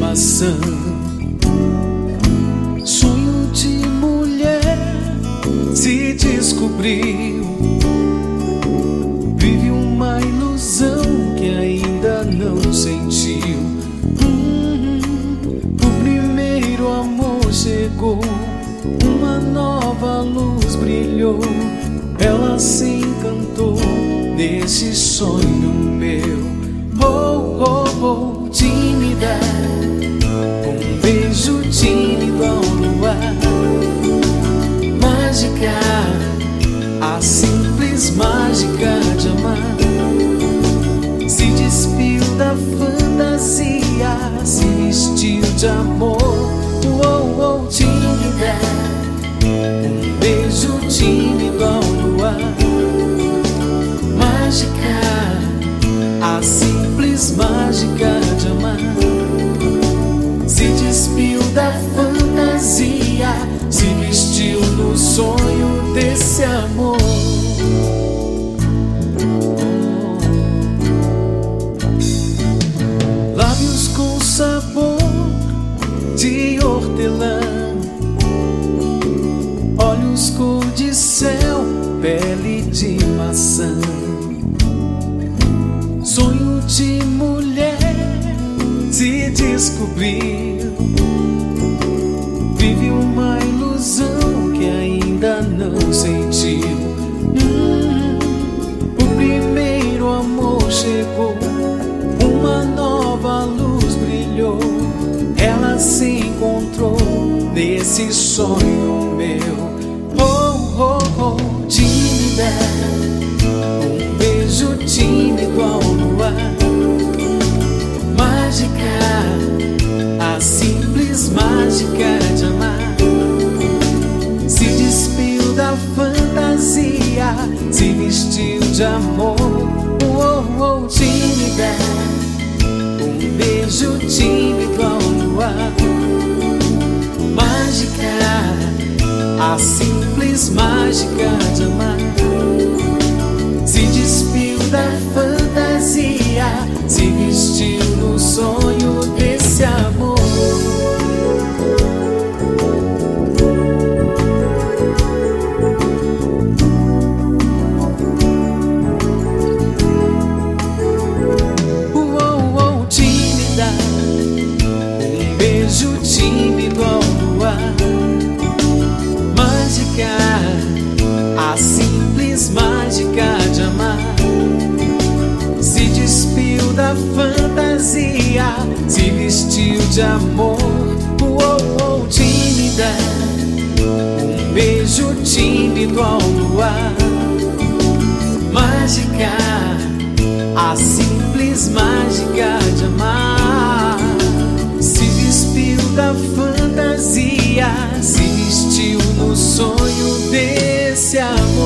maçã. Sonho de mulher se descobriu, vive uma ilusão que ainda não sentiu. O primeiro amor chegou, uma nova luz brilhou, ela se encantou nesse sonho meu. Oh, oh, oh, tímida, um beijo tímido ao luar, mágica, a simples mágica de amar. Se despiu da fantasia, se vestiu de amor. Oh, oh, tímida, um beijo tímido ao luar, mágica, a simples mágica de amar. Se despiu da fantasia, se vestiu no sonho desse amor. Lábios com sabor de hortelã, olhos cor de céu, pele de maçã. Sonho de mulher se descobriu, vive uma ilusão que ainda não sentiu. O primeiro amor chegou, uma nova luz brilhou, ela se encontrou nesse sonho meu. Oh, oh, oh, tímida, um beijo tímido ao luar, mágica, a simples mágica de amar. Se despiu da fantasia, se vestiu de amor. Oh, oh, tímida, um beijo tímido ao luar, mágica, a simples mágica de amar. Se despiu da fantasia, se vestiu no sonho desse amor. Oh, oh, tímida, um beijo tímido ao luar, mágica, a simples mágica de amar. Se despiu da fantasia, se vestiu de amor. Oh, oh, tímida, um beijo tímido ao luar, mágica, a simples mágica de amar. Se despiu da fantasia, se vestiu no sonho desse amor.